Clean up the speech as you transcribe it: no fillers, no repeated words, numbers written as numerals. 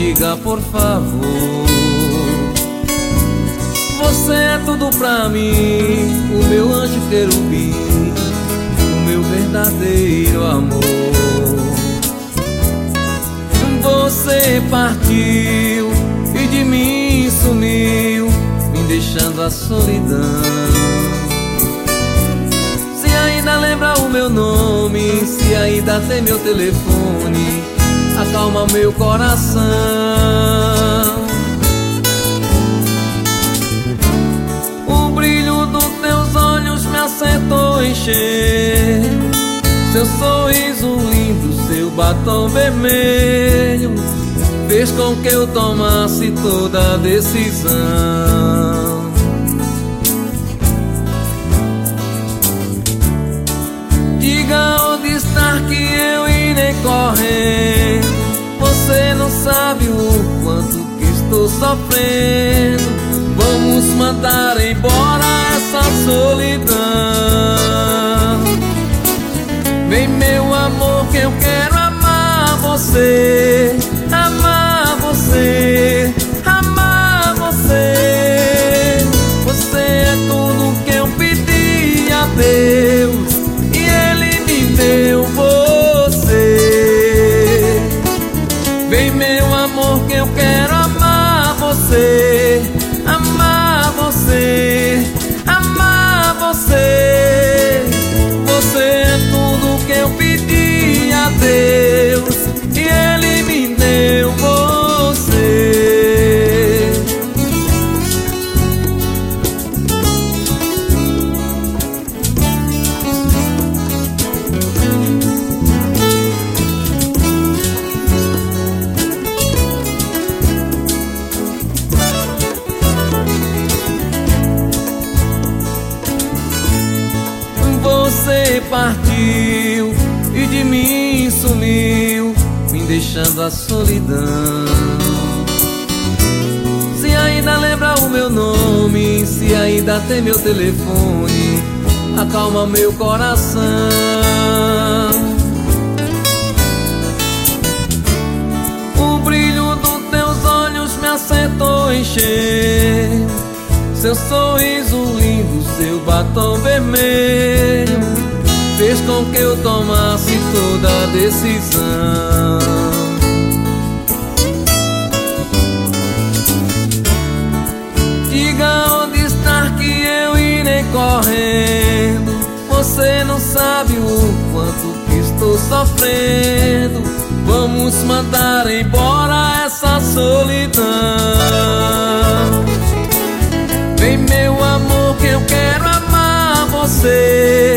diga por favor. Você é tudo pra mim, o meu anjo querubim, o meu verdadeiro amor. Você partiu e de mim sumiu, me deixando a solidão. Se ainda lembra o meu nome, se ainda tem meu telefone, acalma meu coração. O brilho dos teus olhos me acertou em cheio, seu sorriso lindo, seu batom vermelho fez com que eu tomasse toda a decisão. Diga onde está que eu irei correndo. Você não sabe o quanto que estou sofrendo. Vamos mandar embora essa solidão. Vem meu amor que eu quero amar você, amar você, amar você. Você é tudo que eu pedi a Deus e Ele me deu você. Vem meu amor que eu quero amar você, amar você, amar você. Você é tudo que eu pedi a Deus e Ele me deu você. Você partiu e de mim sumiu, me deixando a solidão. Se ainda lembra o meu nome, se ainda tem meu telefone, acalma meu coração. O brilho dos teus olhos me acertou em cheio, seu sorriso lindo, seu batom vermelho fez com que eu tomasse toda a decisão. Diga onde está que eu irei correndo. Você não sabe o quanto que estou sofrendo. Vamos mandar embora essa solidão. Vem meu amor que eu quero amar você,